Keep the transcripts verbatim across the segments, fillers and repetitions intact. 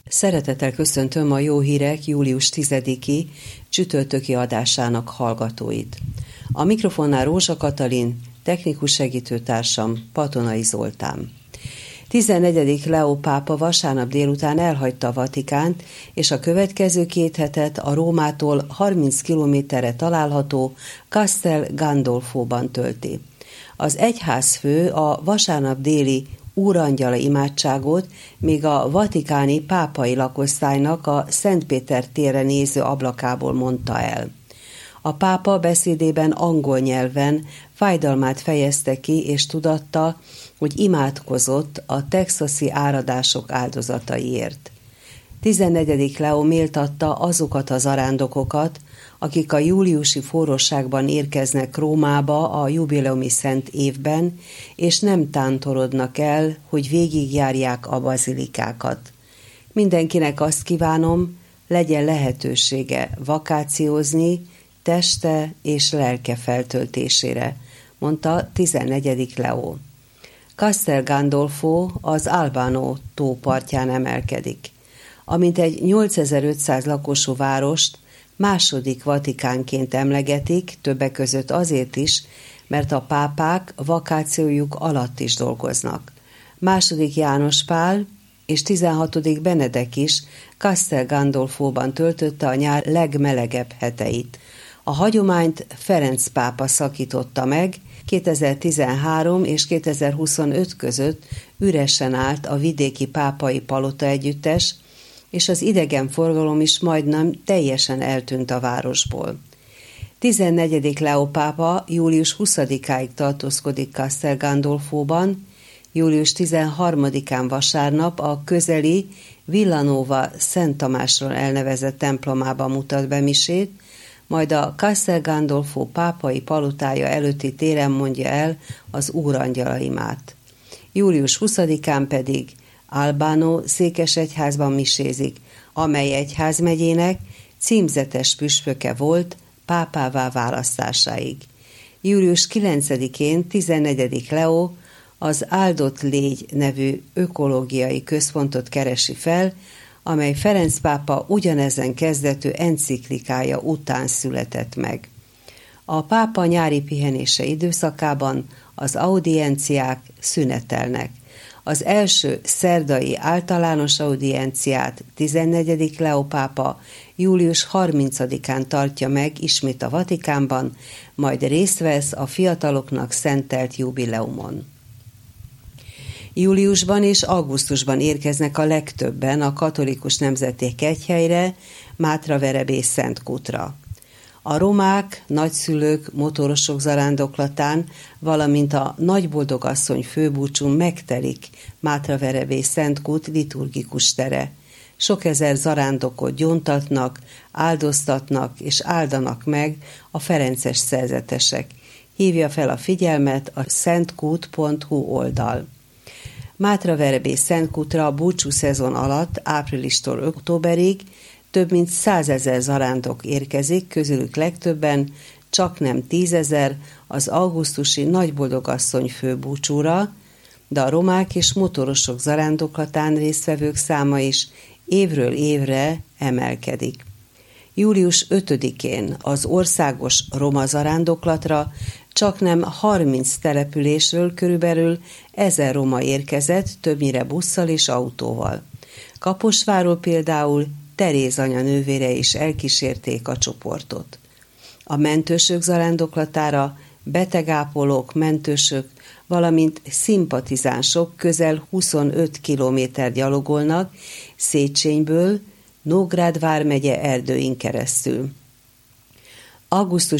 Szeretettel köszöntöm a Jó Hírek július tizediki csütörtöki adásának hallgatóit. A mikrofonnál Rózsa Katalin, technikus segítőtársam Patonai Zoltán. tizennegyedik Leó pápa vasárnap délután elhagyta a Vatikánt, és a következő két hetet a Rómától harminc kilométerre található Castel Gandolfóban tölti. Az egyházfő a vasárnap déli úrangyala imádságot még a vatikáni pápai lakosztálynak a Szent Péter térre néző ablakából mondta el. A pápa beszédében angol nyelven fájdalmát fejezte ki, és tudatta, hogy imádkozott a texasi áradások áldozataiért. tizennegyedik Leó méltatta azokat az zarándokokat, akik a júliusi forróságban érkeznek Rómába a jubileumi szent évben, és nem tántorodnak el, hogy végigjárják a bazilikákat. Mindenkinek azt kívánom, legyen lehetősége vakációzni, teste és lelke feltöltésére, mondta tizennegyedik Leó. Castel Gandolfo az Albano tó partján emelkedik. Amint egy nyolcezer-ötszáz lakosú várost második Vatikánként emlegetik, többek között azért is, mert a pápák vakációjuk alatt is dolgoznak. Második János Pál és tizenhatodik Benedek is Castel Gandolfóban töltötte a nyár legmelegebb heteit. A hagyományt Ferenc pápa szakította meg, kétezer-tizenhárom és kétezer-huszonöt között üresen állt a vidéki pápai palota együttes, és az idegenforgalom is majdnem teljesen eltűnt a városból. tizennegyedik Leó pápa július huszadikáig tartózkodik Castel Gandolfóban, július tizenharmadikán vasárnap a közeli Villanova Szent Tamásról elnevezett templomában mutat be misét, majd a Castel Gandolfo pápai palotája előtti téren mondja el az úrangyalaimát. július huszadikán pedig Albano székesegyházban misézik, amely egyházmegyének címzetes püspöke volt pápává választásáig. július kilencedikén tizennegyedik Leó az Áldott Légy nevű ökológiai központot keresi fel, amely Ferenc pápa ugyanezen kezdetű enciklikája után született meg. A pápa nyári pihenése időszakában az audienciák szünetelnek. Az első szerdai általános audienciát tizennegyedik Leó pápa július harmincadikán tartja meg ismét a Vatikánban, majd részt vesz a fiataloknak szentelt jubileumon. Júliusban és augusztusban érkeznek a legtöbben a katolikus nemzeti kegyhelyre, Mátraverebé Szentkútra. A romák, nagyszülők, motorosok zarándoklatán, valamint a Nagyboldogasszony főbúcsún megtelik Mátraverebé Szentkút liturgikus tere. Sok ezer zarándokot gyóntatnak, áldoztatnak és áldanak meg a ferences szerzetesek. Hívja fel a figyelmet a szentkút pont hu oldal. Mátraverebé Szentkútra a búcsú szezon alatt áprilistól októberig több mint százezer zarándok érkezik, közülük legtöbben, csaknem tízezer az augusztusi Nagyboldogasszony főbúcsúra, de a romák és motorosok zarándoklatán résztvevők száma is évről évre emelkedik. július ötödikén az országos roma zarándoklatra csaknem harminc településről körülbelül ezer roma érkezett, többnyire busszal és autóval. Kaposvárról például Teréz anya nővére is elkísérték a csoportot. A mentősök zarándoklatára betegápolók, mentősök, valamint szimpatizánsok közel huszonöt kilométer gyalogolnak Széchenyből, Nógrád vármegye Erdőin keresztül. augusztus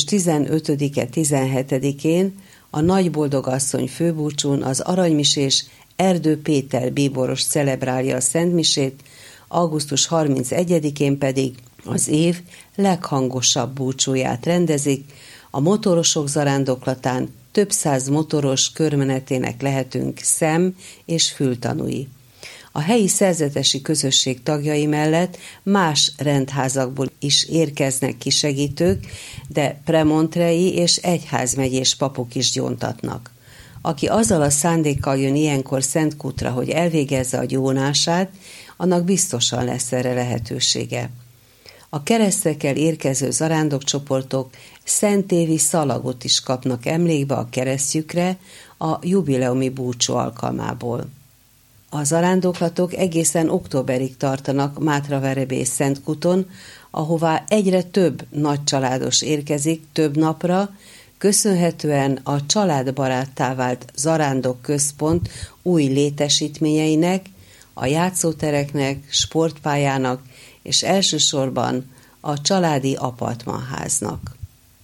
tizenötödike-tizenhetedikén a Nagyboldogasszony főbúcsún az aranymisés Erdő Péter bíboros celebrálja a szentmisét, augusztus harmincegyedikén pedig az év leghangosabb búcsúját rendezik, a motorosok zarándoklatán több száz motoros körmenetének lehetünk szem- és fültanúi. A helyi szerzetesi közösség tagjai mellett más rendházakból is érkeznek kisegítők, de premontrei és egyházmegyés papok is gyóntatnak. Aki azzal a szándékkal jön ilyenkor Szentkútra, hogy elvégezze a gyónását, annak biztosan lesz erre lehetősége. A keresztekkel érkező zarándokcsoportok szentévi szalagot is kapnak emlékbe a keresztjükre a jubileumi búcsú alkalmából. A zarándoklatok egészen októberig tartanak Mátraverebé és Szentkuton, ahová egyre több nagycsaládos érkezik több napra, köszönhetően a családbaráttá vált Zarándok Központ új létesítményeinek, a játszótereknek, sportpályának és elsősorban a családi apartmanháznak.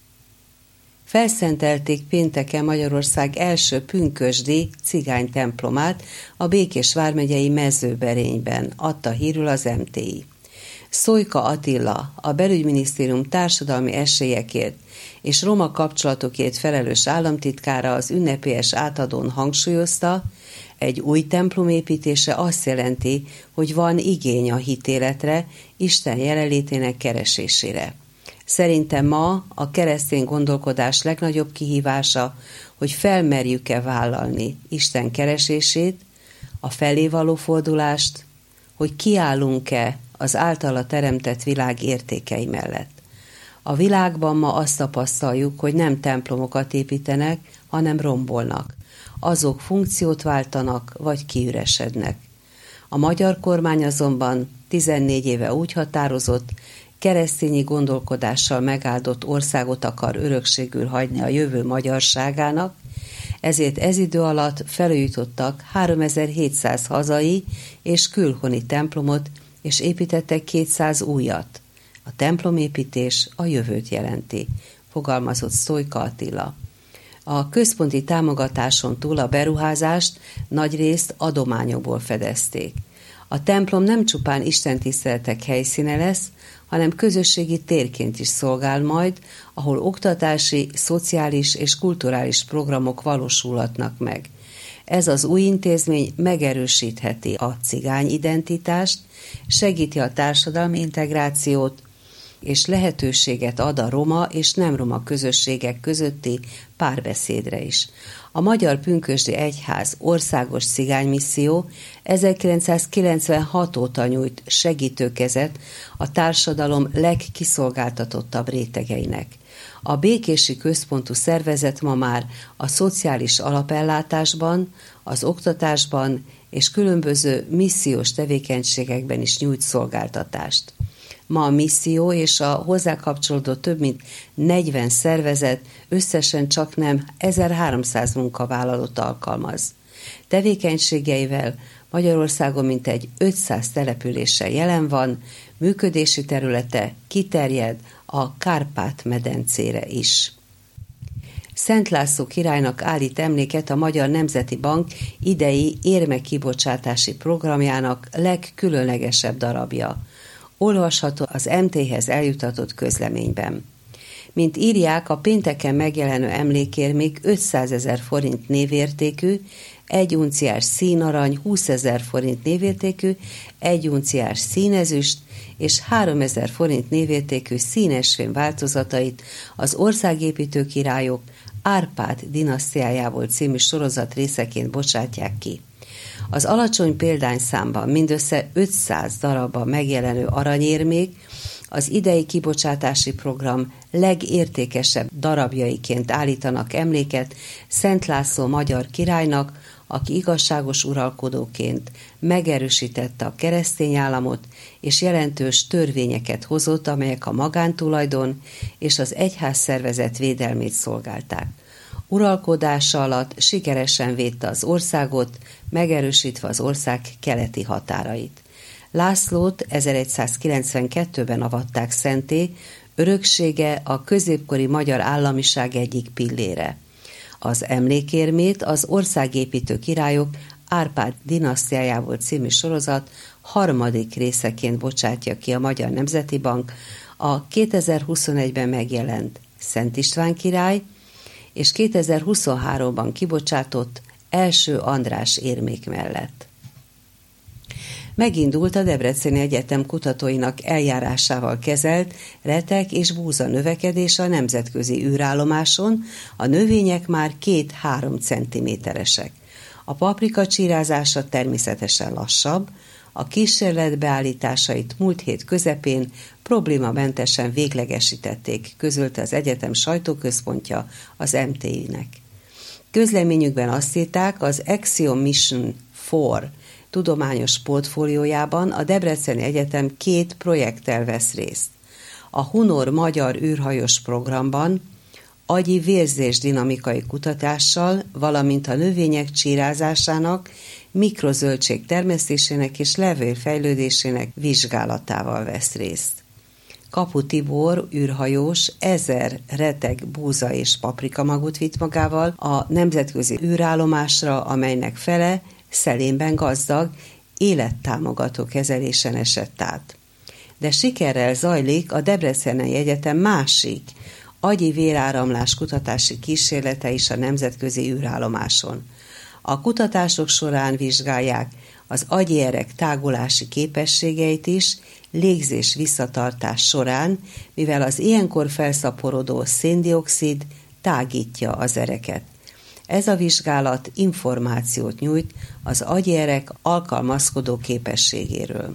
Felszentelték pénteken Magyarország első pünkösdi cigány templomát a Békés vármegyei Mezőberényben, adta hírül az em té i. Szójka Attila, a Belügyminisztérium társadalmi esélyekért és roma kapcsolatokért felelős államtitkára az ünnepélyes átadón hangsúlyozta, egy új templom építése azt jelenti, hogy van igény a hitéletre, Isten jelenlétének keresésére. Szerintem ma a keresztény gondolkodás legnagyobb kihívása, hogy felmerjük-e vállalni Isten keresését, a felé való fordulást, hogy kiállunk-e az általa teremtett világ értékei mellett. A világban ma azt tapasztaljuk, hogy nem templomokat építenek, hanem rombolnak. Azok funkciót váltanak, vagy kiüresednek. A magyar kormány azonban tizennégy éve úgy határozott, keresztényi gondolkodással megáldott országot akar örökségül hagyni a jövő magyarságának, ezért ez idő alatt felújítottak háromezer-hétszáz hazai és külhoni templomot, és építettek kétszáz újat. A templomépítés a jövőt jelenti, fogalmazott Szójka Attila. A központi támogatáson túl a beruházást nagyrészt adományokból fedezték. A templom nem csupán istentiszteletek helyszíne lesz, hanem közösségi térként is szolgál majd, ahol oktatási, szociális és kulturális programok valósulhatnak meg. Ez az új intézmény megerősítheti a cigány identitást, segíti a társadalmi integrációt, és lehetőséget ad a roma és nem roma közösségek közötti párbeszédre is. A Magyar Pünkösdi Egyház országos cigánymisszió ezerkilencszázkilencvenhat óta nyújt segítőkezet a társadalom legkiszolgáltatottabb rétegeinek. A békési központú szervezet ma már a szociális alapellátásban, az oktatásban és különböző missziós tevékenységekben is nyújt szolgáltatást. Ma a misszió és a hozzá kapcsolódó több mint negyven szervezet összesen csaknem ezerháromszáz munkavállalót alkalmaz. Tevékenységeivel Magyarországon mintegy ötszáz településsel jelen van, működési területe kiterjed a Kárpát-medencére is. Szent László királynak állít emléket a Magyar Nemzeti Bank idei érmekibocsátási programjának legkülönlegesebb darabja. Olvasható az em té-hez eljutatott közleményben. Mint írják, a pénteken megjelenő emlékérmék ötszázezer forint névértékű, egy unciás színarany, húszezer forint névértékű, egy unciás színezüst és háromezer forint névértékű színesfém változatait az Országépítő királyok Árpád dinasztiájából című sorozat részeként bocsátják ki. Az alacsony példányszámban mindössze ötszáz darabban megjelenő aranyérmék az idei kibocsátási program legértékesebb darabjaiként állítanak emléket Szent László magyar királynak, aki igazságos uralkodóként megerősítette a keresztény államot és jelentős törvényeket hozott, amelyek a magántulajdon és az egyházszervezet védelmét szolgálták. Uralkodása alatt sikeresen védte az országot, megerősítve az ország keleti határait. Lászlót ezeregyszázkilencvenkettőben avatták szentté, öröksége a középkori magyar államiság egyik pillére. Az emlékérmét az Országépítő királyok Árpád dinasztiájából című sorozat harmadik részeként bocsátja ki a Magyar Nemzeti Bank a kétezer-huszonegyben megjelent Szent István király és kétezer-huszonháromban kibocsátott első András érmék mellett. Megindult a Debreceni Egyetem kutatóinak eljárásával kezelt retek és búza növekedése a nemzetközi űrállomáson, a növények már két-három centiméteresek. A paprika csírázása természetesen lassabb, A kísérlet beállításait múlt hét közepén problémamentesen véglegesítették, közölte az egyetem sajtóközpontja az em té i-nek. Közleményükben azt írták, az Axiom Mission négy tudományos portfóliójában a Debreceni Egyetem két projekttel vesz részt. A Hunor magyar űrhajós programban agyi vérzés dinamikai kutatással, valamint a növények csírázásának, mikrozöldség termesztésének és levél fejlődésének vizsgálatával vesz részt. Kapu Tibor űrhajós ezer reteg búza és paprikamagot vitt magával a nemzetközi űrállomásra, amelynek fele szelénben gazdag, élettámogató kezelésen esett át. De sikerrel zajlik a Debreceni Egyetem másik, agyi véráramlás kutatási kísérlete is a nemzetközi űrállomáson. A kutatások során vizsgálják az agyérek tágulási képességeit is, légzés visszatartás során, mivel az ilyenkor felszaporodó széndioxid tágítja az ereket. Ez a vizsgálat információt nyújt az agyérek alkalmazkodó képességéről.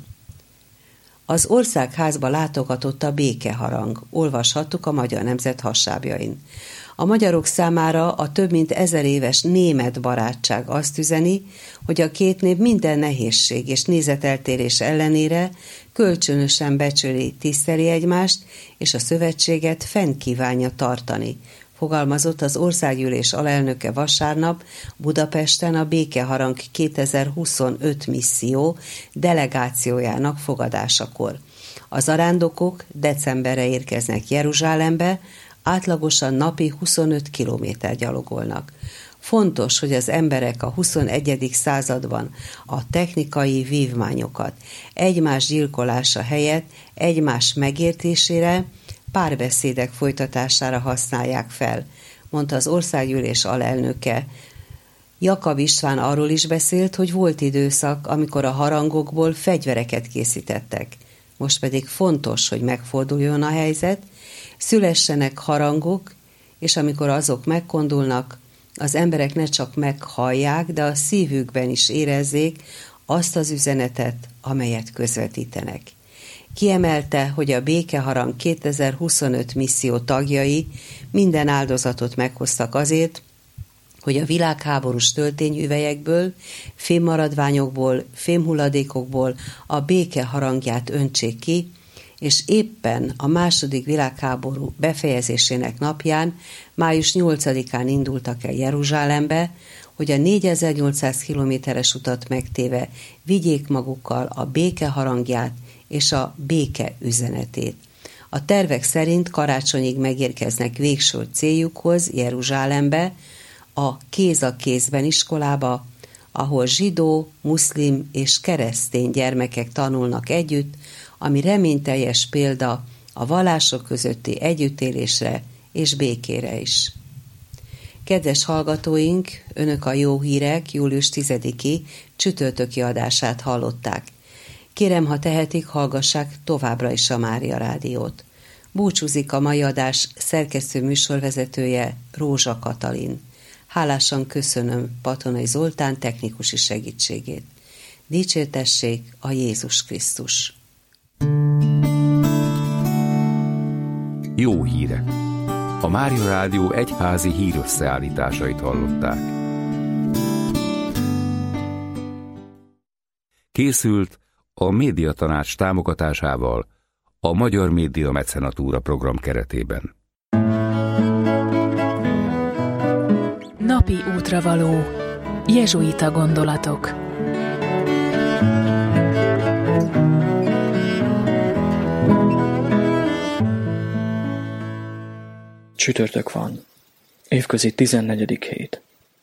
Az országházba látogatott a békeharang, olvashattuk a Magyar Nemzet hasábjain. A magyarok számára a több mint ezer éves német barátság azt üzeni, hogy a két nép minden nehézség és nézeteltérés ellenére kölcsönösen becsüli, tiszteli egymást, és a szövetséget fenn kívánja tartani, fogalmazott az országgyűlés alelnöke vasárnap Budapesten a Békeharang kétezer-huszonöt misszió delegációjának fogadásakor. A zarándokok decemberre érkeznek Jeruzsálembe, átlagosan napi huszonöt kilométer gyalogolnak. Fontos, hogy az emberek a huszonegyedik században a technikai vívmányokat egymás gyilkolása helyett egymás megértésére, párbeszédek folytatására használják fel, mondta az országgyűlés alelnöke. Jakab István arról is beszélt, hogy volt időszak, amikor a harangokból fegyvereket készítettek. Most pedig fontos, hogy megforduljon a helyzet, szülessenek harangok, és amikor azok megkondulnak, az emberek ne csak meghallják, de a szívükben is érezzék azt az üzenetet, amelyet közvetítenek. Kiemelte, hogy a Békeharang kétezer-huszonöt misszió tagjai minden áldozatot meghoztak azért, hogy a világháborús töltényüvelyekből, fémmaradványokból, fémhulladékokból a béke harangját öntsék ki, és éppen a második világháború befejezésének napján, május nyolcadikán indultak el Jeruzsálembe, hogy a négyezer-nyolcszáz kilométeres utat megtéve vigyék magukkal a béke harangját és a béke üzenetét. A tervek szerint karácsonyig megérkeznek végső céljukhoz, Jeruzsálembe, a Kéz a kézben iskolába, ahol zsidó, muszlim és keresztény gyermekek tanulnak együtt, ami reményteljes példa a vallások közötti együttélésre és békére is. Kedves hallgatóink, Önök a Jó Hírek július tizediki csütörtöki adását hallották. Kérem, ha tehetik, hallgassák továbbra is a Mária Rádiót. Búcsúzik a mai adás szerkesztő műsorvezetője, Rózsa Katalin. Hálásan köszönöm Patonai Zoltán technikusi segítségét. Dicsértessék a Jézus Krisztus! Jó hírek! A Mária Rádió egyházi hírösszeállításait hallották. Készült a Médiatanács támogatásával a Magyar Média Mecenatúra program keretében. Napi útravaló. Jezsuita gondolatok. Csütörtök van. Évközi tizennegyedik hét.